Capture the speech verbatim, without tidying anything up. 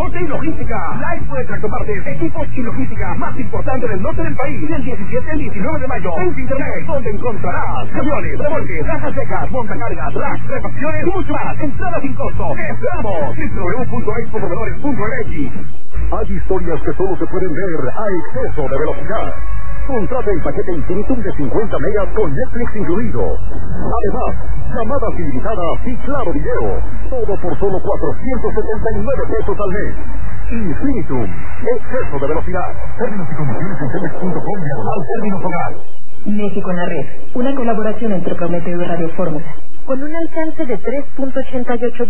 Transporte y logística. La expo de tractopartes, equipos y logística más importante del norte del país. Del diecisiete al diecinueve de mayo. En internet, donde encontrarás camiones, remolques, cajas secas, montacargas, racks, refacciones y mucho más. Entrada sin costo. ¡Te esperamos! w w w punto expo proveedores punto m x. Hay historias que solo se pueden ver a exceso de velocidad. Contrata el paquete Infinitum de cincuenta megas con Netflix incluido. Además, llamadas ilimitadas y claro video. Todo por solo cuatrocientos setenta y nueve pesos al mes. Infinitum, exceso de velocidad. Términos y condiciones en cemex punto com diagonal términos hogar. México en la red. Una colaboración entre Prometeo y Radio Fórmula. Con un alcance de tres punto ochenta y ocho